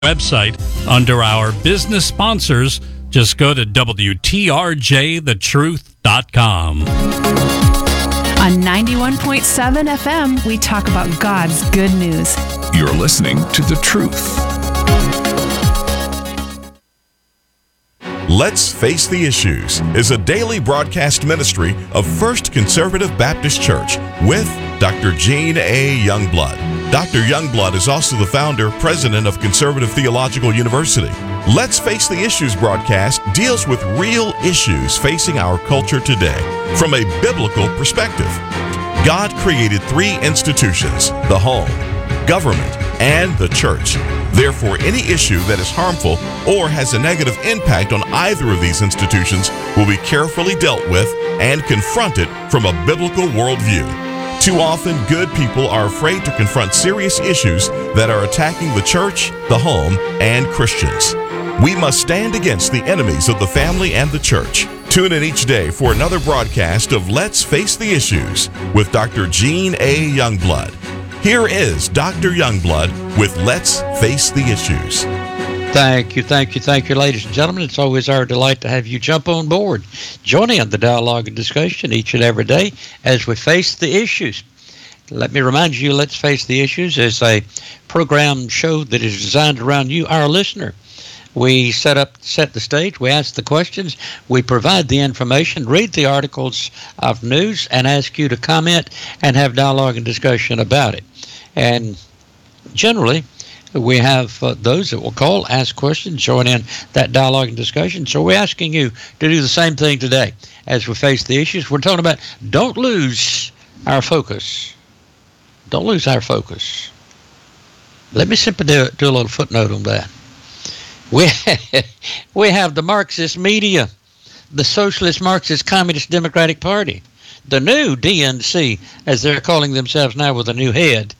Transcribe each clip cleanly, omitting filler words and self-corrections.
website under our business sponsors. Just go to WTRJTheTruth.com. On 91.7 FM, we talk about God's good news. You're listening to The Truth. Let's Face the Issues is a daily broadcast ministry of First Conservative Baptist Church with Dr. Gene A. Youngblood. Dr. Youngblood is also the founder, president of Conservative Theological University. Let's Face the Issues broadcast deals with real issues facing our culture today from a biblical perspective. God created three institutions: the home, government, and the church. Therefore, any issue that is harmful or has a negative impact on either of these institutions will be carefully dealt with and confronted from a biblical worldview. Too often, good people are afraid to confront serious issues that are attacking the church, the home, and Christians. We must stand against the enemies of the family and the church. Tune in each day for another broadcast of Let's Face the Issues with Dr. Gene A. Youngblood. Here is Dr. Youngblood with Let's Face the Issues. Thank you, ladies and gentlemen. It's always our delight to have you jump on board. Join in the dialogue and discussion each and every day as we face the issues. Let me remind you, Let's Face the Issues is a program show that is designed around you, our listener. We set the stage, we ask the questions, we provide the information, read the articles of news, and ask you to comment and have dialogue and discussion about it. And generally, we have those that will call, ask questions, join in that dialogue and discussion. So we're asking you to do the same thing today as we face the issues. We're talking about don't lose our focus. Don't lose our focus. Let me simply do a little footnote on that. We have the Marxist media, the Socialist Marxist Communist Democratic Party, the new DNC, as they're calling themselves now with a new head.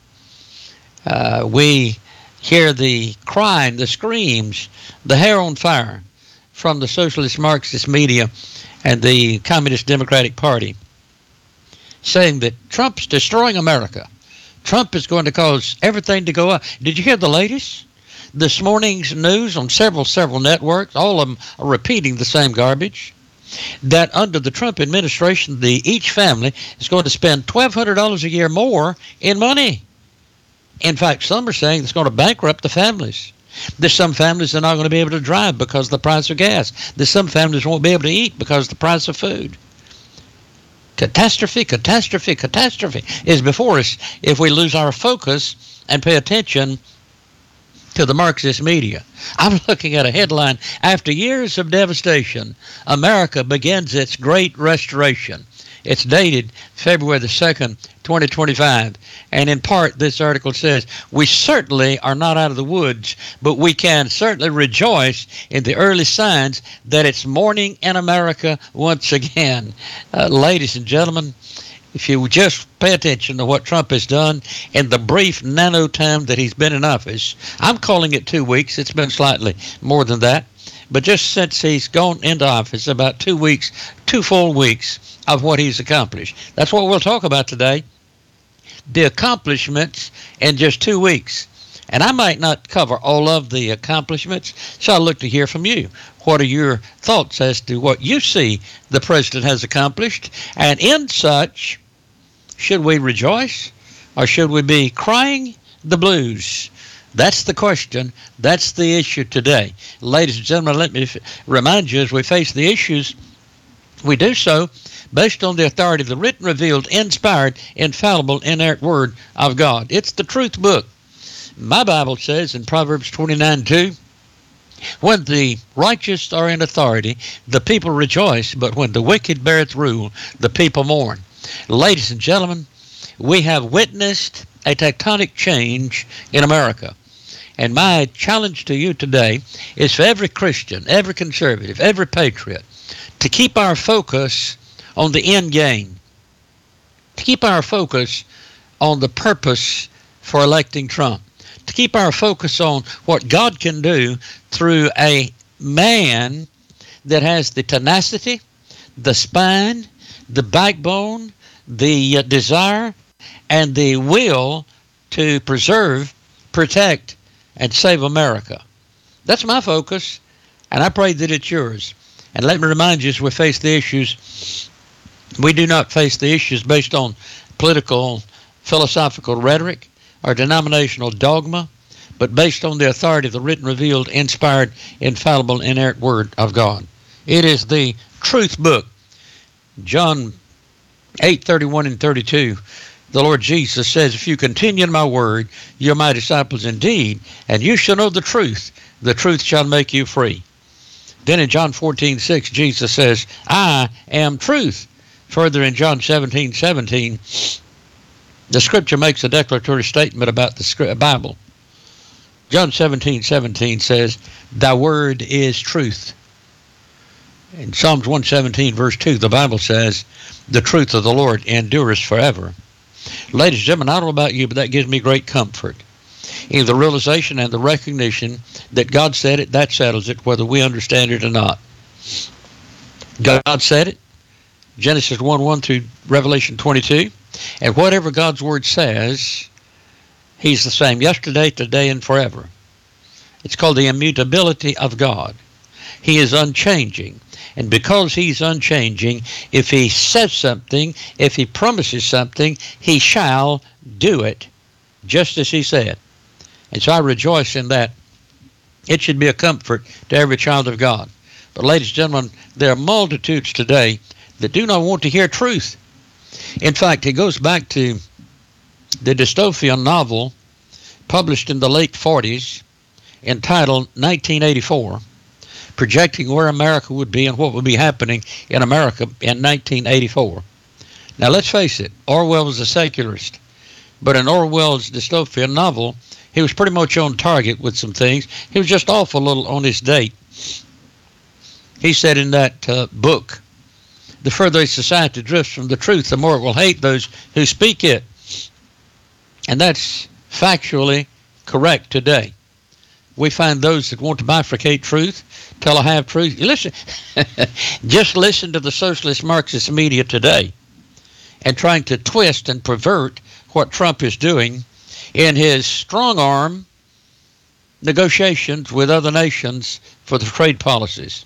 We hear the crying, the screams, the hair on fire from the Socialist Marxist media and the Communist Democratic Party, saying that Trump's destroying America. Trump is going to cause everything to go up. Did you hear the latest? This morning's news on several networks, all of them are repeating the same garbage, that under the Trump administration, each family is going to spend $1,200 a year more in money. In fact, some are saying it's going to bankrupt the families. There's some families that are not going to be able to drive because of the price of gas. There's some families won't be able to eat because of the price of food. Catastrophe is before us if we lose our focus and pay attention to the Marxist media. I'm looking at a headline: after years of devastation, America begins its great restoration. It's dated February the 2nd, 2025. And in part, this article says, we certainly are not out of the woods, but we can certainly rejoice in the early signs that it's morning in America once again. Ladies and gentlemen, if you just pay attention to what Trump has done in the brief nano time that he's been in office, I'm calling it 2 weeks. It's been slightly more than that. But just since he's gone into office, about 2 weeks, 2 full weeks of what he's accomplished. That's what we'll talk about today, the accomplishments in just 2 weeks. And I might not cover all of the accomplishments, so I'll look to hear from you. What are your thoughts as to what you see the president has accomplished? And in such, should we rejoice or should we be crying the blues? That's the question. That's the issue today. Ladies and gentlemen, let me remind you, as we face the issues, we do so based on the authority of the written, revealed, inspired, infallible, inerrant Word of God. It's the truth book. My Bible says in Proverbs 29:2, when the righteous are in authority, the people rejoice, but when the wicked beareth rule, the people mourn. Ladies and gentlemen, we have witnessed a tectonic change in America. And my challenge to you today is for every Christian, every conservative, every patriot, to keep our focus on the end game, to keep our focus on the purpose for electing Trump, to keep our focus on what God can do through a man that has the tenacity, the spine, the backbone, the desire, and the will to preserve, protect, and save America. That's my focus, and I pray that it's yours. And let me remind you, as we face the issues, we do not face the issues based on political, philosophical rhetoric or denominational dogma, but based on the authority of the written, revealed, inspired, infallible, inerrant Word of God. It is the truth book. John 8:31 and 32, the Lord Jesus says, if you continue in my word, you're my disciples indeed, and you shall know the truth shall make you free. Then in John 14:6, Jesus says, I am truth. Further in John 17:17, the scripture makes a declaratory statement about the Bible. John 17:17 says, thy word is truth. In Psalms 117, verse 2, the Bible says, the truth of the Lord endures forever. Ladies and gentlemen, I don't know about you, but that gives me great comfort in the realization and the recognition that God said it, that settles it, whether we understand it or not. God said it, Genesis 1:1 through Revelation 22, and whatever God's word says, he's the same yesterday, today, and forever. It's called the immutability of God. He is unchanging. And because he's unchanging, if he says something, if he promises something, he shall do it, just as he said. And so I rejoice in that. It should be a comfort to every child of God. But ladies and gentlemen, there are multitudes today that do not want to hear truth. In fact, it goes back to the dystopian novel published in the late 40s entitled 1984, projecting where America would be and what would be happening in America in 1984. Now, let's face it, Orwell was a secularist, but in Orwell's dystopian novel, he was pretty much on target with some things. He was just off a little on his date. He said in that book, the further a society drifts from the truth, the more it will hate those who speak it. And that's factually correct today. We find those that want to bifurcate truth, tell a half truth. Listen, just listen to the socialist Marxist media today and trying to twist and pervert what Trump is doing in his strong arm negotiations with other nations for the trade policies.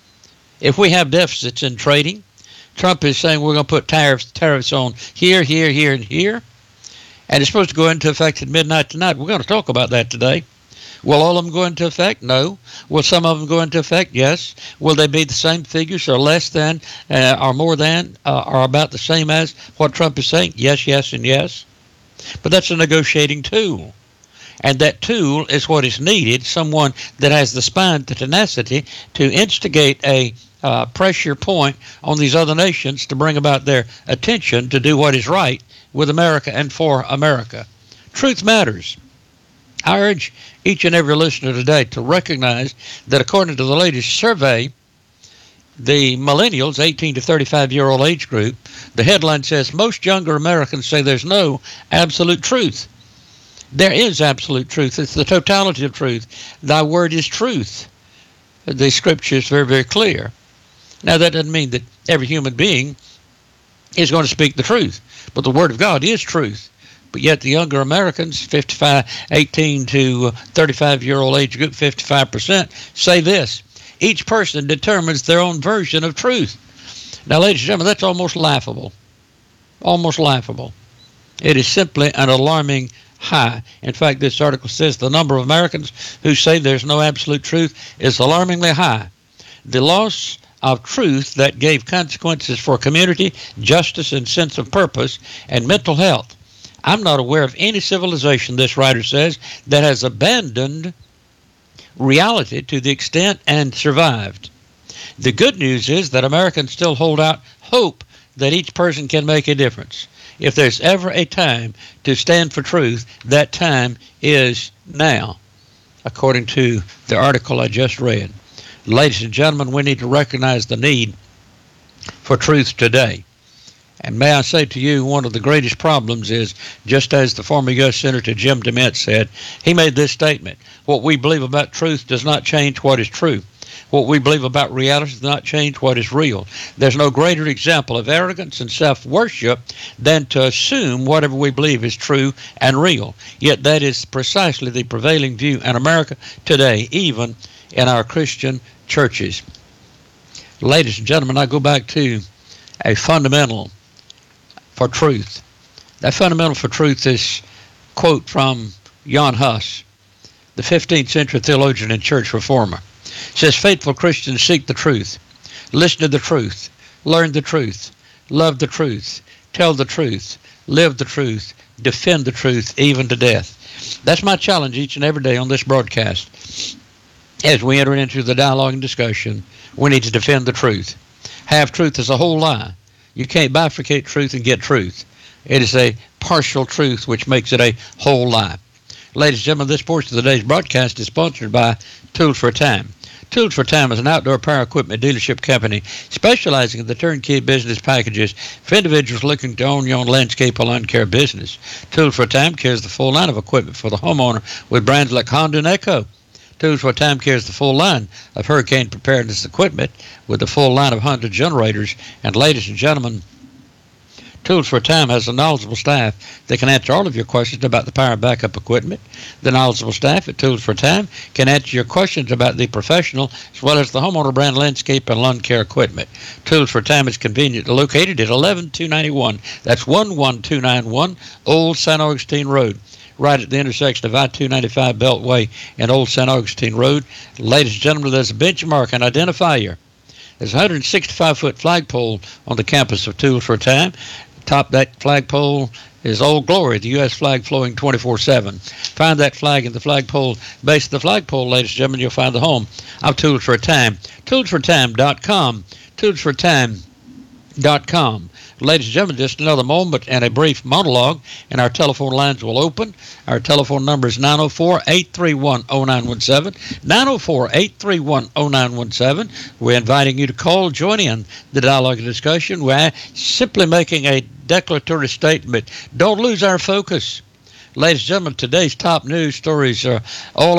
If we have deficits in trading, Trump is saying we're going to put tariffs on here, here, here, and here, and it's supposed to go into effect at midnight tonight. We're going to talk about that today. Will all of them go into effect? No. Will some of them go into effect? Yes. Will they be the same figures or less than or more than or about the same as what Trump is saying? Yes, yes, and yes. But that's a negotiating tool. And that tool is what is needed, someone that has the spine, the tenacity to instigate a pressure point on these other nations to bring about their attention to do what is right with America and for America. Truth matters. I urge each and every listener today to recognize that according to the latest survey, the millennials, 18 to 35-year-old age group, the headline says most younger Americans say there's no absolute truth. There is absolute truth. It's the totality of truth. Thy word is truth. The scripture is very, very clear. Now, that doesn't mean that every human being is going to speak the truth, but the word of God is truth. But yet the younger Americans, 18 to 35-year-old age group, 55%, say this: each person determines their own version of truth. Now, ladies and gentlemen, that's almost laughable. Almost laughable. It is simply an alarming high. In fact, this article says the number of Americans who say there's no absolute truth is alarmingly high. The loss of truth that gave consequences for community, justice, and sense of purpose, and mental health. I'm not aware of any civilization, this writer says, that has abandoned reality to the extent and survived. The good news is that Americans still hold out hope that each person can make a difference. If there's ever a time to stand for truth, that time is now, according to the article I just read. Ladies and gentlemen, we need to recognize the need for truth today. And may I say to you, one of the greatest problems is, just as the former U.S. Senator Jim DeMint said, he made this statement: what we believe about truth does not change what is true. What we believe about reality does not change what is real. There's no greater example of arrogance and self-worship than to assume whatever we believe is true and real. Yet that is precisely the prevailing view in America today, even in our Christian churches. Ladies and gentlemen, I go back to a fundamental for truth. That fundamental for truth is quote from Jan Hus, the 15th century theologian and church reformer. It says, faithful Christians seek the truth, listen to the truth, learn the truth, love the truth, tell the truth, live the truth, defend the truth, even to death. That's my challenge each and every day on this broadcast. As we enter into the dialogue and discussion, we need to defend the truth. Half truth is a whole lie. You can't bifurcate truth and get truth. It is a partial truth, which makes it a whole lie. Ladies and gentlemen, this portion of the day's broadcast is sponsored by Tools for Time. Tools for Time is an outdoor power equipment dealership company specializing in the turnkey business packages for individuals looking to own your own landscape or lawn care business. Tools for Time carries the full line of equipment for the homeowner with brands like Honda and Echo. Tools for Time carries the full line of hurricane preparedness equipment with the full line of Honda generators. And ladies and gentlemen, Tools for Time has a knowledgeable staff that can answer all of your questions about the power backup equipment. The knowledgeable staff at Tools for Time can answer your questions about the professional as well as the homeowner brand landscape and lawn care equipment. Tools for Time is conveniently located at 11291. That's 11291 Old St. Augustine Road, right at the intersection of I-295 Beltway and Old St. Augustine Road. Ladies and gentlemen, there's a benchmark and identifier. There's a 165-foot flagpole on the campus of Tools for Time. Top that flagpole is Old Glory, the U.S. flag flowing 24/7. Find that flag in the flagpole. Base of the flagpole, ladies and gentlemen, you'll find the home of Tools for Time. ToolsForTime.com. ToolsForTime.com. Ladies and gentlemen, just another moment and a brief monologue, and our telephone lines will open. Our telephone number is 904-831-0917, 904-831-0917. We're inviting you to call, join in the dialogue and discussion. We're simply making a declaratory statement. Don't lose our focus. Ladies and gentlemen, today's top news stories are all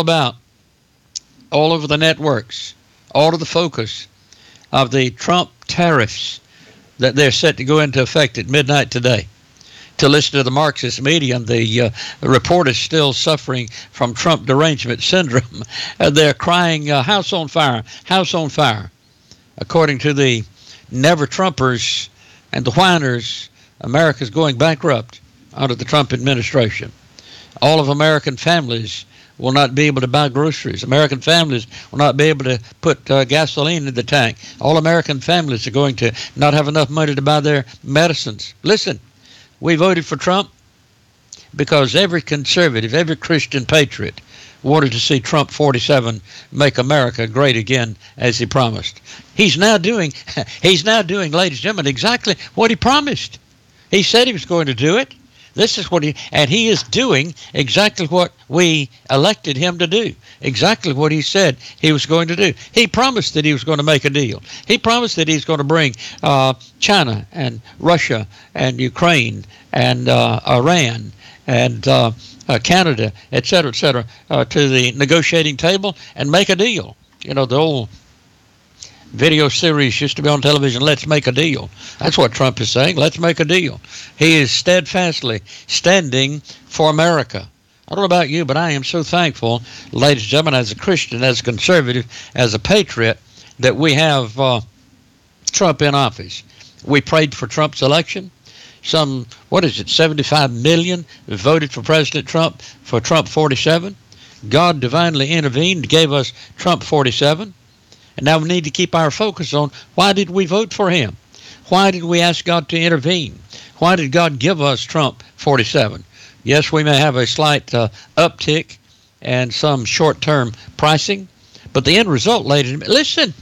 over the networks, all of the focus of the Trump tariffs that they're set to go into effect at midnight today. To listen to the Marxist media, and the report is still suffering from Trump derangement syndrome. They're crying, house on fire, house on fire. According to the never-Trumpers and the whiners, America's going bankrupt under the Trump administration. All of American families will not be able to buy groceries. American families will not be able to put gasoline in the tank. All American families are going to not have enough money to buy their medicines. Listen, we voted for Trump because every conservative, every Christian patriot wanted to see Trump 47 make America great again, as he promised. He's now doing, ladies and gentlemen, exactly what he promised. He said he was going to do it. This is what he is doing exactly what we elected him to do, exactly what he said he was going to do. He promised that he was going to make a deal. He promised that he's going to bring China and Russia and Ukraine and Iran and Canada, et cetera, to the negotiating table and make a deal. You know, the old video series used to be on television, Let's Make a Deal. That's what Trump is saying, let's make a deal. He is steadfastly standing for America. I don't know about you, but I am so thankful, ladies and gentlemen, as a Christian, as a conservative, as a patriot, that we have Trump in office. We prayed for Trump's election. Some, 75 million voted for President Trump, for Trump 47. God divinely intervened, gave us Trump 47. And now we need to keep our focus on, why did we vote for him? Why did we ask God to intervene? Why did God give us Trump 47? Yes, we may have a slight uptick and some short-term pricing, but the end result, ladies and gentlemen, listen,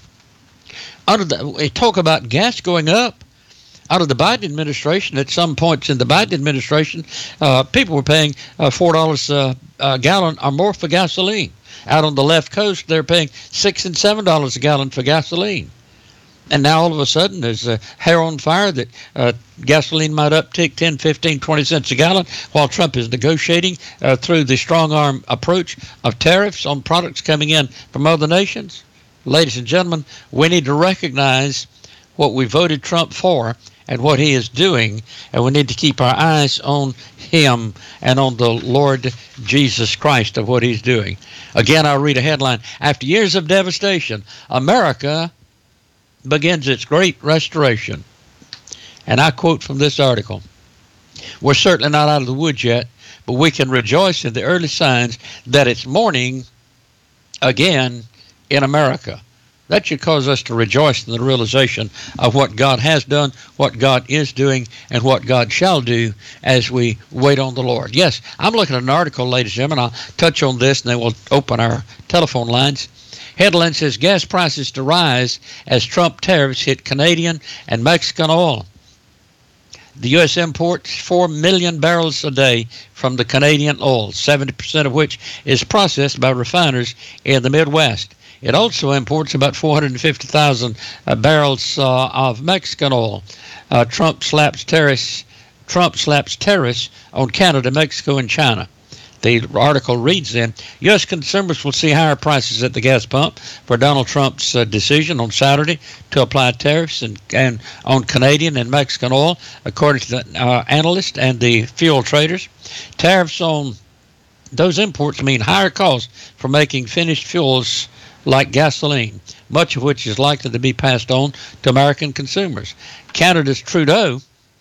we talk about gas going up. Out of the Biden administration, at some points in the Biden administration, people were paying $4 a gallon or more for gasoline. Out on the left coast, they're paying $6 and $7 a gallon for gasoline. And now all of a sudden there's a hair on fire that gasoline might uptick 10, 15, 20 cents a gallon while Trump is negotiating through the strong arm approach of tariffs on products coming in from other nations. Ladies and gentlemen, we need to recognize what we voted Trump for and what he is doing, and we need to keep our eyes on him and on the Lord Jesus Christ of what he's doing. Again, I'll read a headline. After years of devastation, America begins its great restoration. And I quote from this article, "We're certainly not out of the woods yet, but we can rejoice in the early signs that it's morning again in America." That should cause us to rejoice in the realization of what God has done, what God is doing, and what God shall do as we wait on the Lord. Yes, I'm looking at an article, ladies and gentlemen. I'll touch on this, and then we'll open our telephone lines. Headline says, gas prices to rise as Trump tariffs hit Canadian and Mexican oil. The U.S. imports 4 million barrels a day from the Canadian oil, 70% of which is processed by refiners in the Midwest. It also imports about 450,000 barrels of Mexican oil. Trump slaps tariffs on Canada, Mexico, and China. The article reads then, U.S. consumers will see higher prices at the gas pump for Donald Trump's decision on Saturday to apply tariffs and on Canadian and Mexican oil, according to the analysts and the fuel traders. Tariffs on those imports mean higher costs for making finished fuels like gasoline, much of which is likely to be passed on to American consumers. Canada's Trudeau,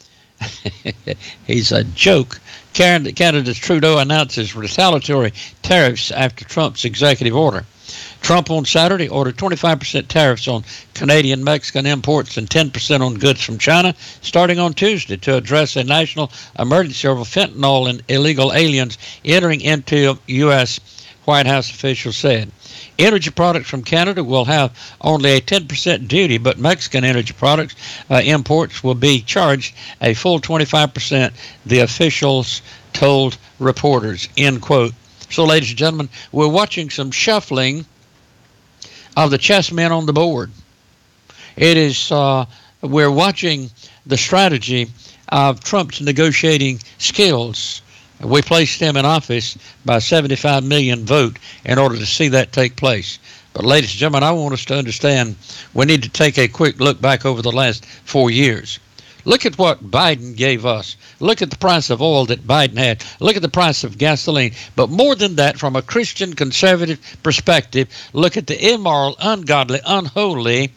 he's a joke. Canada's Trudeau announces retaliatory tariffs after Trump's executive order. Trump on Saturday ordered 25% tariffs on Canadian, Mexican imports and 10% on goods from China, starting on Tuesday to address a national emergency over fentanyl and illegal aliens entering into U.S., White House officials said. Energy products from Canada will have only a 10% duty, but Mexican energy products imports will be charged a full 25%, the officials told reporters, end quote. So, ladies and gentlemen, we're watching some shuffling of the chessmen on the board. It is, we're watching the strategy of Trump's negotiating skills. We placed him in office by 75 million vote in order to see that take place. But, ladies and gentlemen, I want us to understand we need to take a quick look back over the last 4 years. Look at what Biden gave us. Look at the price of oil that Biden had. Look at the price of gasoline. But more than that, from a Christian conservative perspective, look at the immoral, ungodly, unholy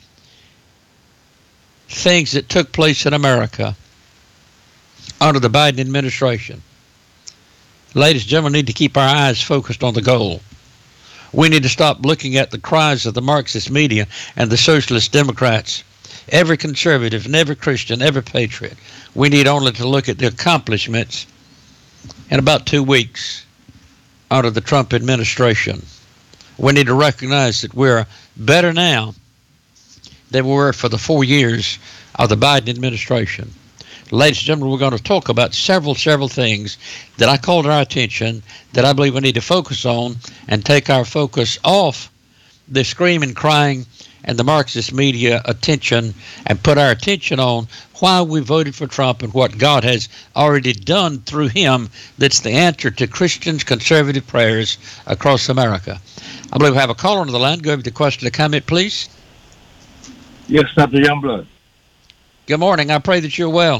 things that took place in America under the Biden administration. Ladies and gentlemen, we need to keep our eyes focused on the goal. We need to stop looking at the cries of the Marxist media and the socialist Democrats. Every conservative and every Christian, every patriot. We need only to look at the accomplishments in about 2 weeks under the Trump administration. We need to recognize that we're better now than we were for the 4 years of the Biden administration. Ladies and gentlemen, we're going to talk about several things that I called our attention that I believe we need to focus on and take our focus off the screaming, crying, and the Marxist media attention and put our attention on why we voted for Trump and what God has already done through him that's the answer to Christians' conservative prayers across America. I believe we have a caller on the line. Go over to the question or comment, please. Yes, Dr. Youngblood. Good morning. I pray that you're well.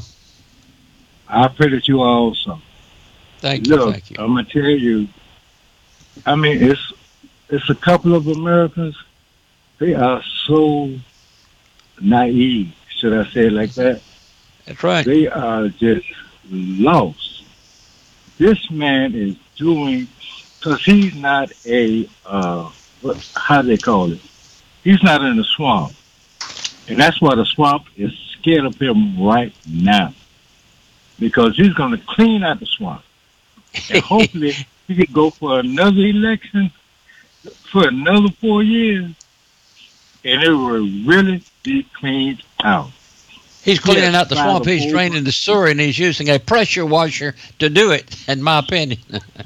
I pray that you are also. Thank you. Look, Thank you. I'm going to tell you, I mean, it's a couple of Americans, they are so naive, should I say it like that? That's right. They are just lost. This man is doing, because he's not a, how they call it? He's not in the swamp. And that's why the swamp is scared of him right now. Because he's going to clean out the swamp. And hopefully he can go for another election for another 4 years. And it will really be cleaned out. He's cleaning out the swamp. He's draining the sewer, and he's using a pressure washer to do it, in my opinion.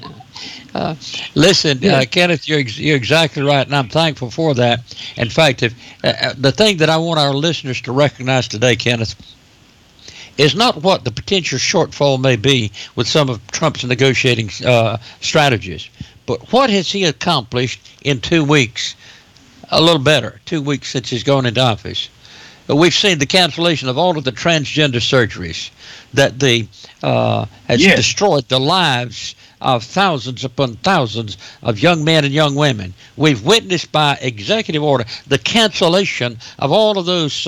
Listen, Kenneth, you're exactly right, and I'm thankful for that. In fact, if the thing that I want our listeners to recognize today, Kenneth, is not what the potential shortfall may be with some of Trump's negotiating strategies, but what has he accomplished in 2 weeks a little better, 2 weeks since he's gone into office. We've seen the cancellation of all of the transgender surgeries that has destroyed the lives of thousands upon thousands of young men and young women. We've witnessed by executive order the cancellation of all of those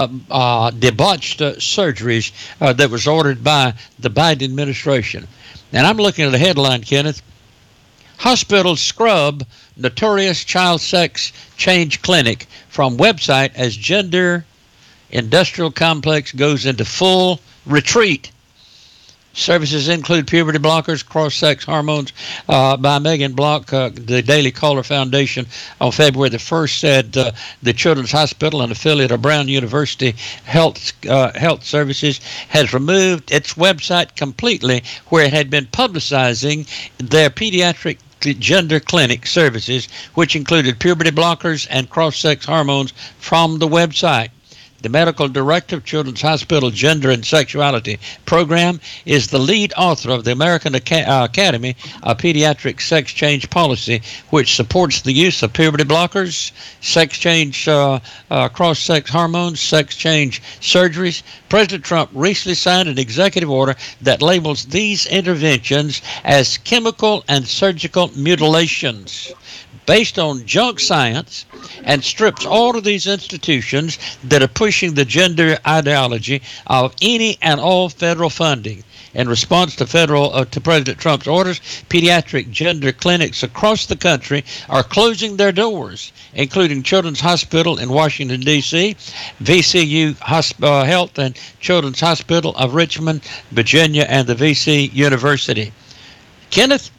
debauched surgeries that was ordered by the Biden administration. And I'm looking at the headline, Kenneth. Hospitals scrub notorious child sex change clinic from website as gender industrial complex goes into full retreat. Services include puberty blockers, cross-sex hormones by Megan Block. The Daily Caller Foundation on February the 1st said the Children's Hospital, an affiliate of Brown University Health Services, has removed its website completely where it had been publicizing their pediatric gender clinic services, which included puberty blockers and cross-sex hormones, from the website. The medical director of Children's Hospital Gender and Sexuality Program is the lead author of the American Academy of Pediatric Sex Change Policy, which supports the use of puberty blockers, sex change, cross-sex hormones, sex change surgeries. President Trump recently signed an executive order that labels these interventions as chemical and surgical mutilations based on junk science, and strips all of these institutions that are pushing the gender ideology of any and all federal funding. In response to President Trump's orders, pediatric gender clinics across the country are closing their doors, including Children's Hospital in Washington, D.C., VCU Health and Children's Hospital of Richmond, Virginia, and the VC University. Kenneth,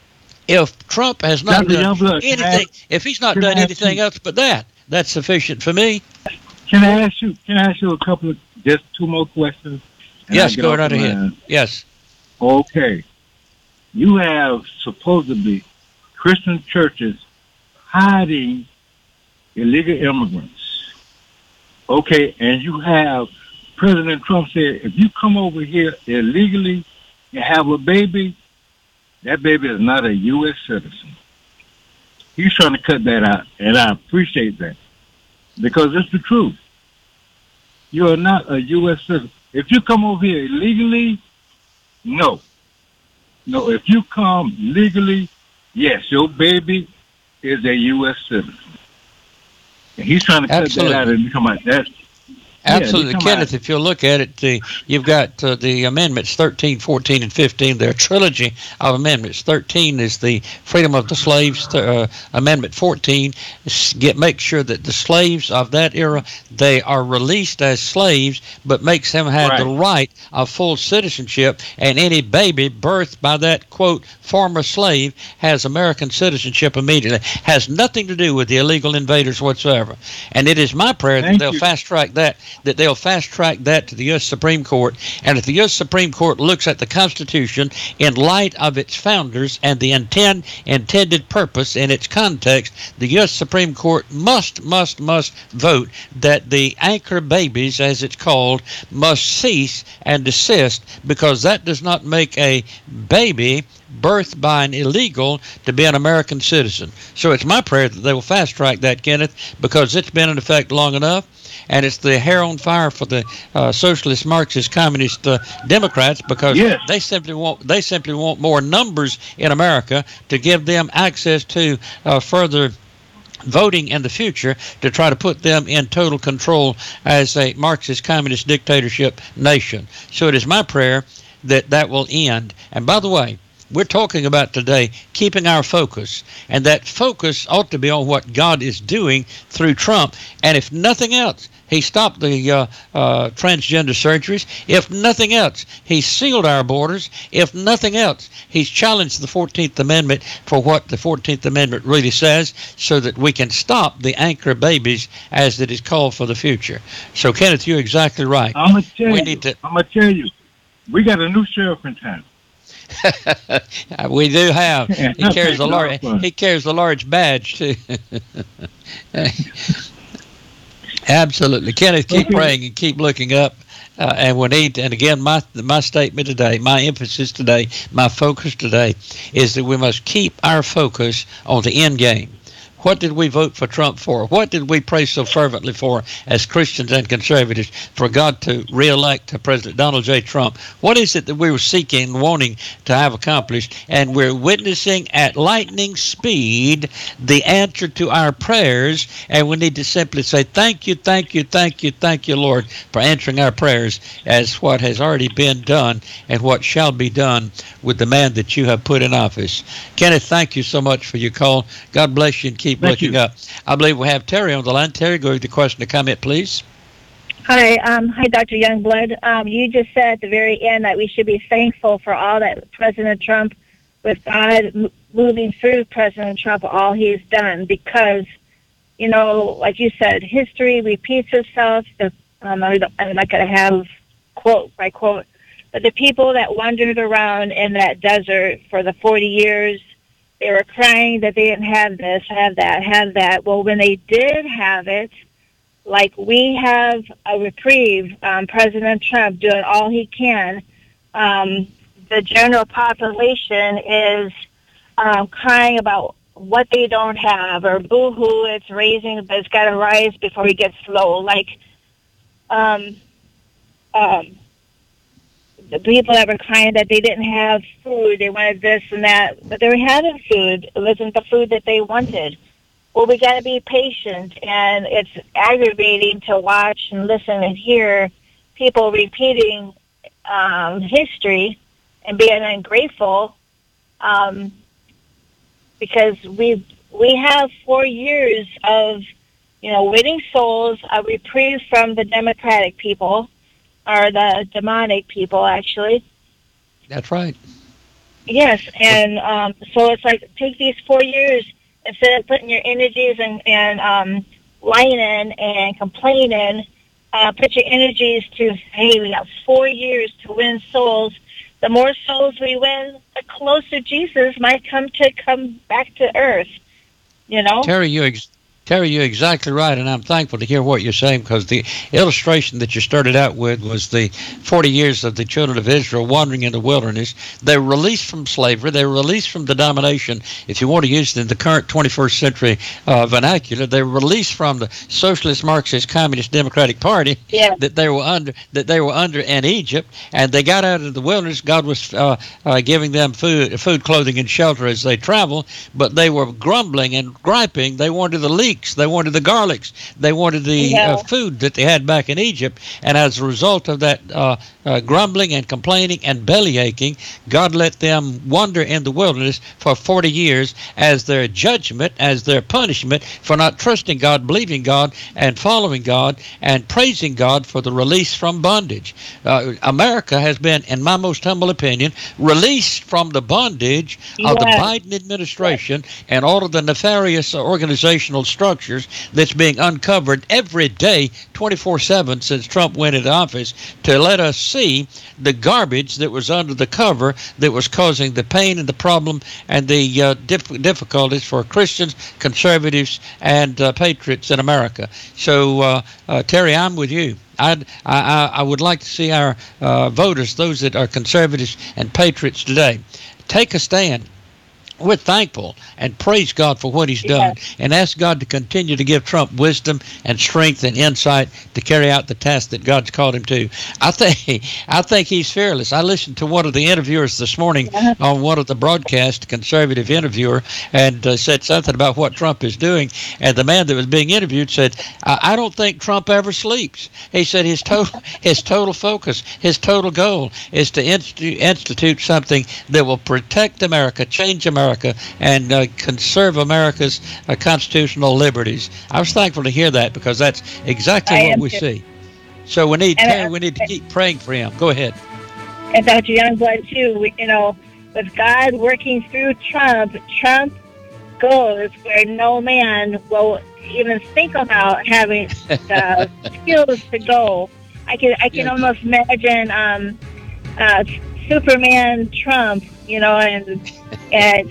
if Trump has not done anything, if he's not done anything else but that, that's sufficient for me. Can I ask you a couple of, just two more questions? Yes, go right ahead. Yes. Okay. You have supposedly Christian churches hiding illegal immigrants. Okay, and you have President Trump said, if you come over here illegally and have a baby, that baby is not a U.S. citizen. He's trying to cut that out, and I appreciate that, because it's the truth. You are not a U.S. citizen. If you come over here illegally, no. No, if you come legally, yes, your baby is a U.S. citizen. And he's trying to cut that out and come out. Absolutely. Kenneth, if you look at it, you've got the amendments 13, 14, and 15. They're a trilogy of amendments. 13 is the Freedom of the Slaves. Amendment 14 makes sure that the slaves of that era, they are released as slaves, but makes them have the right of full citizenship, and any baby birthed by that, quote, former slave has American citizenship immediately. Has nothing to do with the illegal invaders whatsoever. And it is my prayer that they'll fast-track that to the U.S. Supreme Court. And if the U.S. Supreme Court looks at the Constitution in light of its founders and the intended purpose in its context, the U.S. Supreme Court must vote that the anchor babies, as it's called, must cease and desist, because that does not make a baby birthed by an illegal to be an American citizen. So it's my prayer that they will fast-track that, Kenneth, because it's been in effect long enough. And it's the hair on fire for the socialist, Marxist, communist Democrats, because they simply want more numbers in America to give them access to further voting in the future, to try to put them in total control as a Marxist, communist dictatorship nation. So it is my prayer that that will end. And by the way, we're talking about today keeping our focus, and that focus ought to be on what God is doing through Trump. And if nothing else, he stopped the transgender surgeries. If nothing else, he sealed our borders. If nothing else, he's challenged the 14th Amendment for what the 14th Amendment really says, so that we can stop the anchor babies, as it is called, for the future. So, Kenneth, you're exactly right. I'm going to tell you, we got a new sheriff in town. We do have. He carries a large badge too. Absolutely, Kenneth. Keep praying and keep looking up. And we need. And again, my statement today, my emphasis today, my focus today is that we must keep our focus on the end game. What did we vote for Trump for? What did we pray so fervently for as Christians and conservatives for God to reelect President Donald J. Trump? What is it that we were seeking and wanting to have accomplished? And we're witnessing at lightning speed the answer to our prayers, and we need to simply say, thank you, thank you, thank you, thank you, Lord, for answering our prayers as what has already been done and what shall be done with the man that you have put in office. Kenneth, thank you so much for your call. God bless you and keep looking up. I believe we have Terry on the line. Terry, go with the question or comment, please. Hi, Dr. Youngblood. You just said at the very end that we should be thankful for all that President Trump, with God moving through President Trump, all he's done, because, you know, like you said, history repeats itself. I'm not going to have quote by quote, but the people that wandered around in that desert for the 40 years, they were crying that they didn't have this, have that. Well, when they did have it, like we have a reprieve, President Trump doing all he can, the general population is crying about what they don't have, or boo-hoo, it's raising, but it's got to rise before it gets low. Like, the people that were crying that they didn't have food, they wanted this and that, but they were having food. It wasn't the food that they wanted. Well, we got to be patient, and it's aggravating to watch and listen and hear people repeating history and being ungrateful, because we have 4 years of, you know, winning souls, a reprieve from the Democratic people, or the demonic people, actually. That's right. Yes, and so it's like, take these 4 years, instead of putting your energies and whining and complaining, put your energies to, hey, we have 4 years to win souls. The more souls we win, the closer Jesus might come back to earth, you know? Terry, you're exactly right, and I'm thankful to hear what you're saying, because the illustration that you started out with was the 40 years of the children of Israel wandering in the wilderness. They were released from slavery. They were released from the domination, if you want to use it in the current 21st century vernacular. They were released from the Socialist, Marxist, Communist, Democratic Party that they were under in Egypt, and they got out of the wilderness. God was giving them food, clothing, and shelter as they traveled, but they were grumbling and griping. They wanted the leeks. They wanted the garlics. They wanted the food that they had back in Egypt. And as a result of that grumbling and complaining and belly aching, God let them wander in the wilderness for 40 years as their judgment, as their punishment for not trusting God, believing God, and following God, and praising God for the release from bondage. America has been, in my most humble opinion, released from the bondage of the Biden administration and all of the nefarious organizational structures that's being uncovered every day, 24/7, since Trump went into office, to let us see the garbage that was under the cover that was causing the pain and the problem and the difficulties for Christians, conservatives, and patriots in America. So, Terry, I'm with you. I would like to see our voters, those that are conservatives and patriots today, take a stand. We're thankful and praise God for what he's done, and ask God to continue to give Trump wisdom and strength and insight to carry out the task that God's called him to. I think he's fearless. I listened to one of the interviewers this morning on one of the broadcasts, conservative interviewer, and said something about what Trump is doing, and the man that was being interviewed said, I don't think Trump ever sleeps. He said his total focus, his total goal is to institute something that will protect America, change America, and conserve America's constitutional liberties. I was thankful to hear that, because that's exactly what we see. So we need to keep praying for him. Go ahead. And Dr. Youngblood, too, with God working through Trump goes where no man will even think about having the skills to go. I can almost imagine Superman Trump, and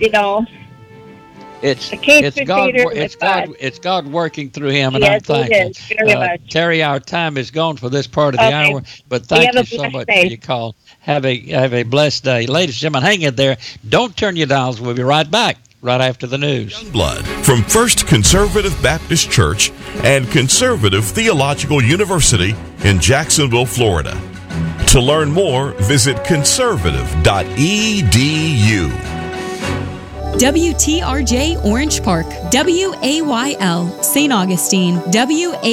it's God working through him, and I'm thankful. Terry, our time is gone for this part of the hour, but thank you so much for your call. Have a blessed day. Ladies and gentlemen, hang in there. Don't turn your dials. We'll be right back right after the news. Youngblood from First Conservative Baptist Church and Conservative Theological University in Jacksonville, Florida. To learn more, visit conservative.edu. WTRJ Orange Park, WAYL St. Augustine, WA